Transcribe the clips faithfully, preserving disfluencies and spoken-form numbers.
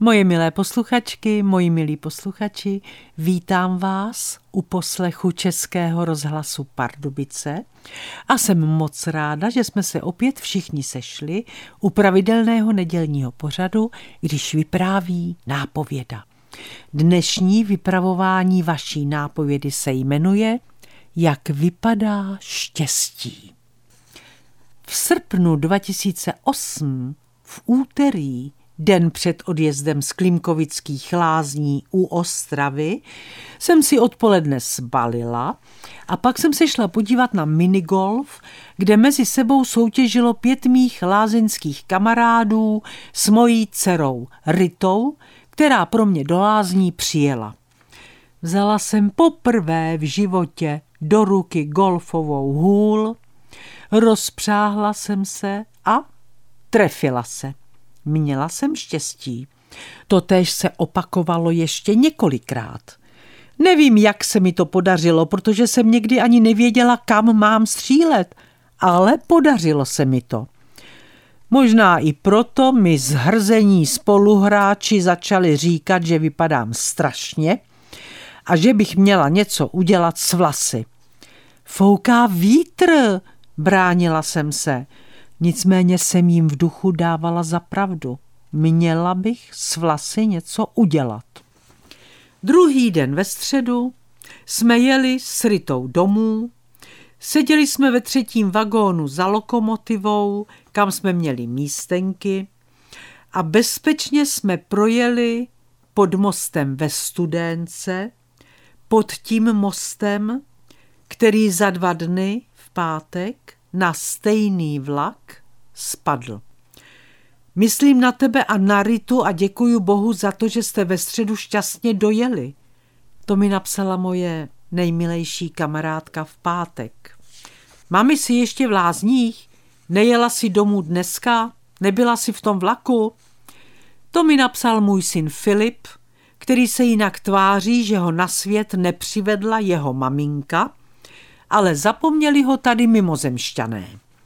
Moje milé posluchačky, moji milí posluchači, vítám vás u poslechu Českého rozhlasu Pardubice a jsem moc ráda, že jsme se opět všichni sešli u pravidelného nedělního pořadu, když vypráví nápověda. Dnešní vypravování vaší nápovědy se jmenuje Jak vypadá štěstí. V srpnu dva tisíce osm v úterý, den před odjezdem z Klimkovických lázní u Ostravy, jsem si odpoledne sbalila a pak jsem se šla podívat na minigolf, kde mezi sebou soutěžilo pět mých lázeňských kamarádů s mojí dcerou Ritou, která pro mě do lázní přijela. Vzala jsem poprvé v životě do ruky golfovou hůl, rozpřáhla jsem se a trefila se. Měla jsem štěstí. Totéž se opakovalo ještě několikrát. Nevím, jak se mi to podařilo, protože jsem někdy ani nevěděla, kam mám střílet, ale podařilo se mi to. Možná i proto mi zhrzení spoluhráči začali říkat, že vypadám strašně a že bych měla něco udělat s vlasy. Fouká vítr, bránila jsem se. Nicméně jsem jim v duchu dávala za pravdu. Měla bych s vlasy něco udělat. Druhý den ve středu jsme jeli s Ritou domů, seděli jsme ve třetím vagónu za lokomotivou, kam jsme měli místenky a bezpečně jsme projeli pod mostem ve Studénce, pod tím mostem, který za dva dny v pátek na stejný vlak spadl. Myslím na tebe a na Ritu a děkuju Bohu za to, že jste ve středu šťastně dojeli. To mi napsala moje nejmilejší kamarádka v pátek. Mami, si ještě v lázních? Nejela si domů dneska? Nebyla si v tom vlaku? To mi napsal můj syn Filip, který se jinak tváří, že ho na svět nepřivedla jeho maminka, ale zapomněli ho tady mimozemšťané.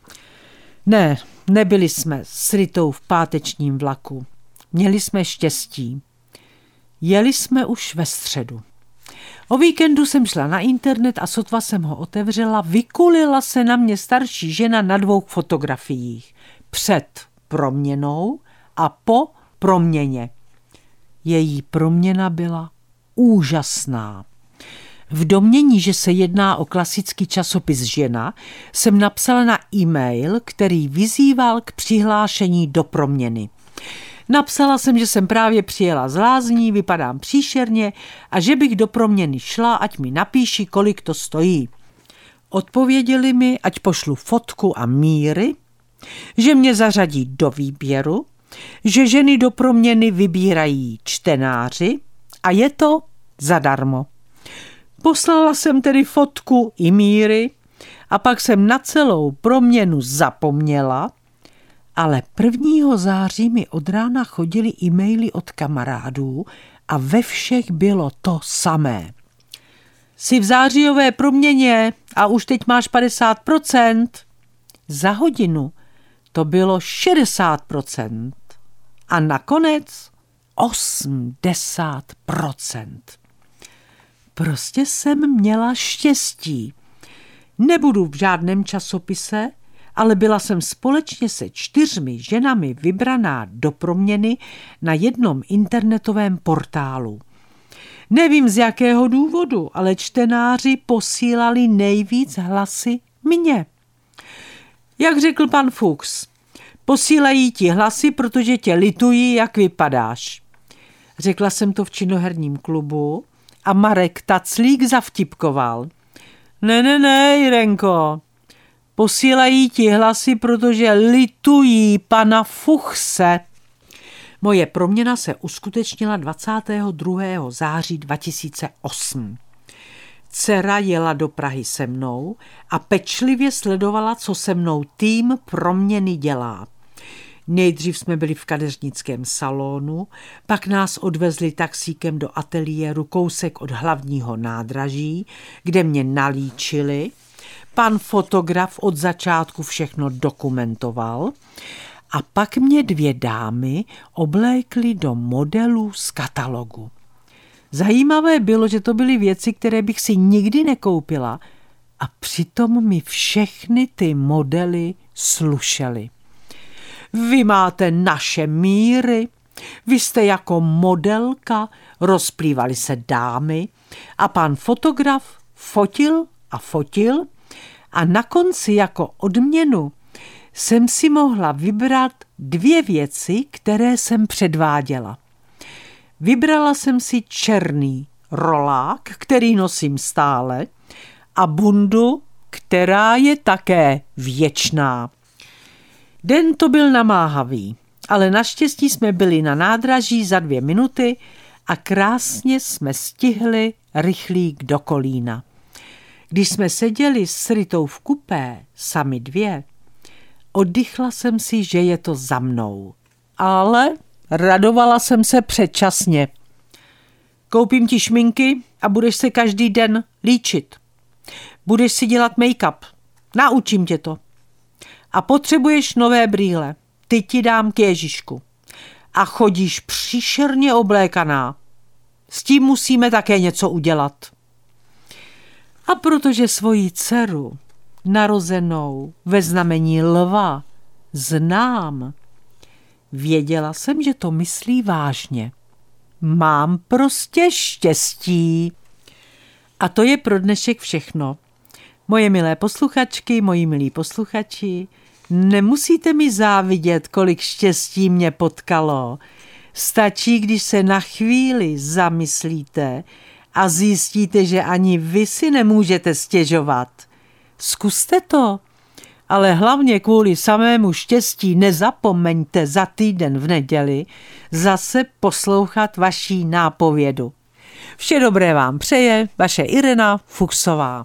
Ne, nebyli jsme s Ritou v pátečním vlaku. Měli jsme štěstí. Jeli jsme už ve středu. O víkendu jsem šla na internet a sotva jsem ho otevřela, vykulila se na mě starší žena na dvou fotografiích. Před proměnou a po proměně. Její proměna byla úžasná. V domnění, že se jedná o klasický časopis Žena, jsem napsala na e-mail, který vyzýval k přihlášení do proměny. Napsala jsem, že jsem právě přijela z lázní, vypadám příšerně a že bych do proměny šla, ať mi napíší, kolik to stojí. Odpověděli mi, ať pošlu fotku a míry, že mě zařadí do výběru, že ženy do proměny vybírají čtenáři a je to zadarmo. Poslala jsem tedy fotku i míry a pak jsem na celou proměnu zapomněla, ale prvního září mi od rána chodily e-maily od kamarádů a ve všech bylo to samé. Jsi v zářijové proměně a už teď máš padesát procent. Za hodinu to bylo šedesát procent a nakonec osmdesát procent. Prostě jsem měla štěstí. Nebudu v žádném časopise, ale byla jsem společně se čtyřmi ženami vybraná do proměny na jednom internetovém portálu. Nevím z jakého důvodu, ale čtenáři posílali nejvíc hlasy mně. Jak řekl pan Fuchs, posílají ti hlasy, protože tě litují, jak vypadáš. Řekla jsem to v činoherním klubu a Marek Taclík zavtipkoval. Ne, ne, ne, Jirenko, posílají ti hlasy, protože litují pana Fuchse. Moje proměna se uskutečnila dvacátého druhého září dva tisíce osm. Dcera jela do Prahy se mnou a pečlivě sledovala, co se mnou tým proměny dělá. Nejdřív jsme byli v kadeřnickém salonu, pak nás odvezli taxíkem do ateliéru kousek od hlavního nádraží, kde mě nalíčili. Pan fotograf od začátku všechno dokumentoval A pak mě dvě dámy oblékly do modelů z katalogu. Zajímavé bylo, že to byly věci, které bych si nikdy nekoupila, a přitom mi všechny ty modely slušely. Vy máte naše míry, vy jste jako modelka, rozplývaly se dámy a pan fotograf fotil a fotil a na konci jako odměnu jsem si mohla vybrat dvě věci, které jsem předváděla. Vybrala jsem si černý rolák, který nosím stále, a bundu, která je také věčná. Den to byl namáhavý, ale naštěstí jsme byli na nádraží za dvě minuty a krásně jsme stihli rychlík do Kolína. Když jsme seděli s Ritou v kupé, sami dvě, oddychla jsem si, že je to za mnou. Ale radovala jsem se předčasně. Koupím ti šminky a budeš se každý den líčit. Budeš si dělat make-up. Naučím tě to. A potřebuješ nové brýle. Ty ti dám k Ježíšku. A chodíš příšerně oblékaná. S tím musíme také něco udělat. A protože svoji dceru, narozenou ve znamení lva, znám, věděla jsem, že to myslí vážně. Mám prostě štěstí. A to je pro dnešek všechno. Moje milé posluchačky, moji milí posluchači, nemusíte mi závidět, kolik štěstí mě potkalo. Stačí, když se na chvíli zamyslíte a zjistíte, že ani vy si nemůžete stěžovat. Zkuste to, ale hlavně kvůli samému štěstí nezapomeňte za týden v neděli zase poslouchat vaší nápovědu. Vše dobré vám přeje vaše Irena Fuchsová.